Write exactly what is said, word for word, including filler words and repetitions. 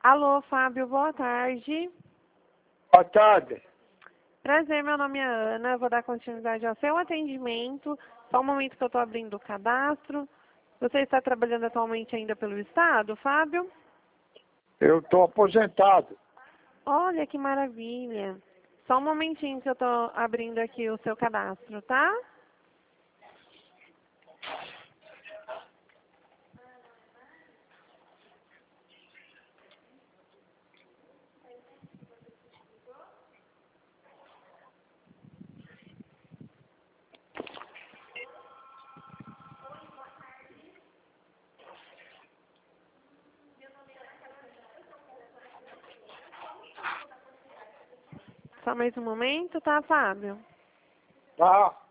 Alô, Fábio, boa tarde. Boa tarde. Prazer, meu nome é Ana, eu vou dar continuidade ao seu atendimento. Só um momento que eu estou abrindo o cadastro. Você está trabalhando atualmente ainda pelo Estado, Fábio? Eu estou aposentado. Olha que maravilha. Só um momentinho que eu estou abrindo aqui o seu cadastro, tá? Só mais um momento, tá, Fábio? Tá?